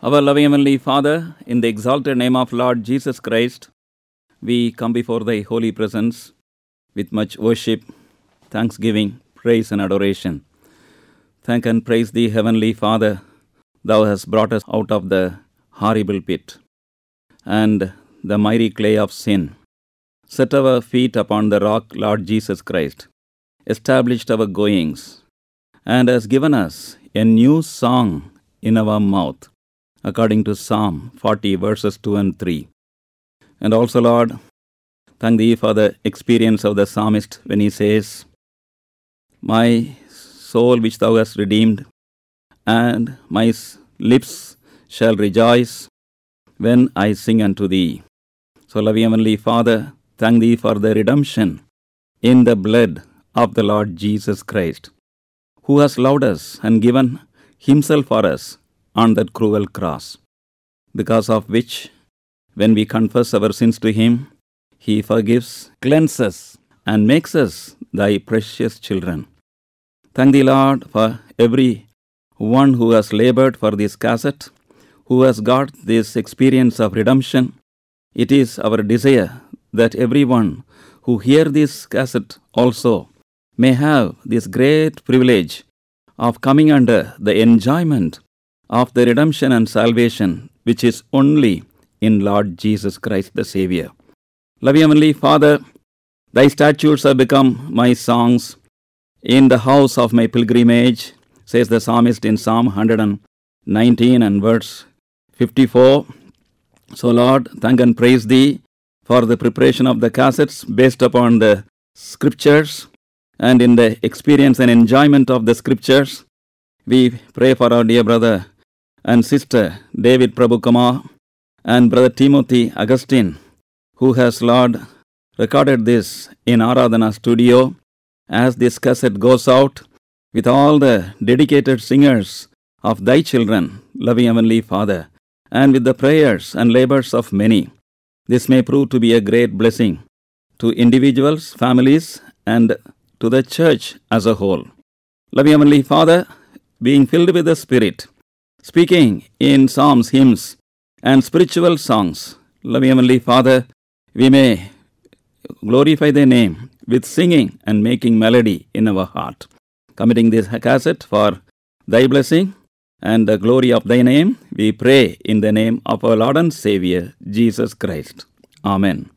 Our loving Heavenly Father, in the exalted name of Lord Jesus Christ, we come before Thy holy presence with much worship, thanksgiving, praise and adoration. Thank and praise Thee, Heavenly Father, Thou hast brought us out of the horrible pit and the miry clay of sin. Set our feet upon the rock, Lord Jesus Christ, established our goings, and has given us a new song in our mouth, according to Psalm 40, verses 2 and 3. And also, Lord, thank Thee for the experience of the psalmist when he says, "My soul which Thou hast redeemed, and my lips shall rejoice when I sing unto Thee." So, loving Heavenly Father, thank Thee for the redemption in the blood of the Lord Jesus Christ, who has loved us and given Himself for us on that cruel cross, because of which, when we confess our sins to Him, He forgives, cleanses, and makes us Thy precious children. Thank Thee, Lord, for every one who has labored for this cassette, who has got this experience of redemption. It is our desire that everyone who hear this cassette also may have this great privilege of coming under the enjoyment of the redemption and salvation which is only in Lord Jesus Christ the Savior. Loving Heavenly Father, Thy statutes have become my songs in the house of my pilgrimage, says the psalmist in Psalm 119 and verse 54. So Lord, thank and praise Thee for the preparation of the cassettes based upon the scriptures, and in the experience and enjoyment of the scriptures, we pray for our dear brother and sister David Prabhukumar and brother Timothy Augustine, who has, Lord, recorded this in Aradhana studio. As this cassette goes out with all the dedicated singers of Thy children, loving Heavenly Father, and with the prayers and labors of many, this may prove to be a great blessing to individuals, families, and to the church as a whole. Loving Heavenly Father, being filled with the Spirit, speaking in psalms, hymns, and spiritual songs, loving Heavenly Father, we may glorify Thy name with singing and making melody in our heart. Committing this cassette for Thy blessing and the glory of Thy name, we pray in the name of our Lord and Savior, Jesus Christ. Amen.